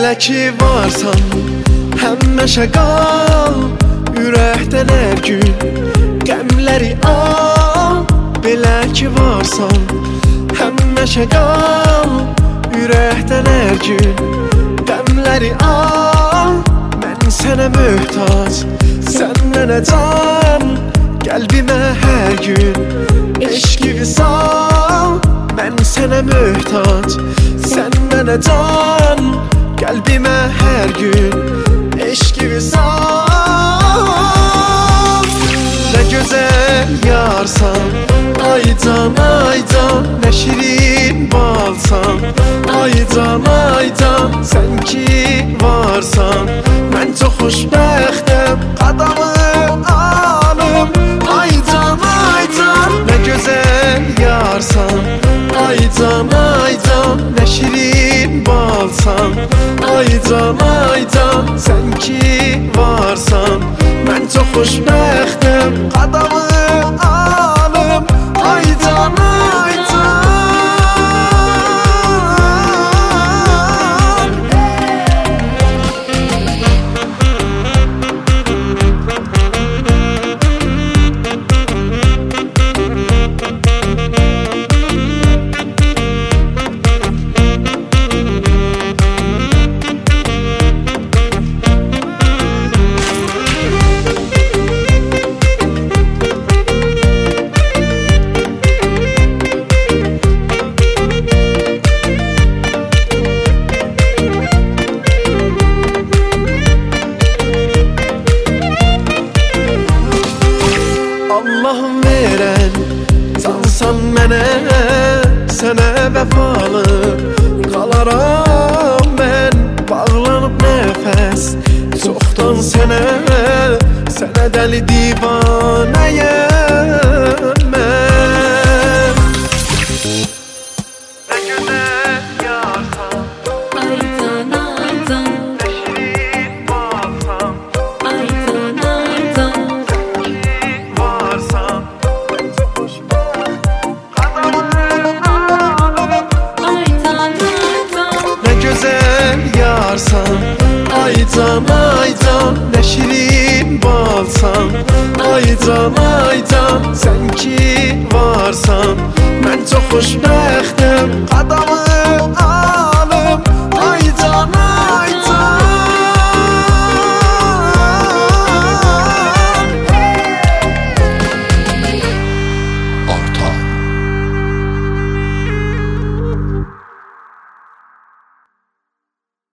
Belə ki varsan həmişə qal, ürəkdən hər gün qəmləri al. Belə ki varsan həmişə qal, ürəkdən hər gün qəmləri al. Mən sənə möhtac, sən mənə can, qəlbimə hər gün eşqi sal. Mən sənə möhtac, sən mənə can, qəlbimə hər gün eşqi sal. Nə gözəl yarsan, ay can, ay can, nə şirin balsan. Ay can, sən ki varsan, mən çox xoşbəxtəm, qadağım alım. Ay can, nə gözəl yarsan, ay can, nə şirin balsan. Ay can, sən ki varsan, mən çox xoşbəxtəm, qadağım alım. Ay can, Allah'ım verən cansan mənə, sənə vəfalı qalaram mən. Bağlanıb nəfəs çoxdan sənə, sənə dəli divanəyəm mən. Nə gözəl yarsan, ay can, nə şirin balsan. ay can, Varsan, mən çox xoşbəxtəm, qadağım alım. ay can, Nə gözəl yarsan, ay can, nə şirin balsan. Ay can, sən ki varsan, mən çox xoşbəxtəm, qadağım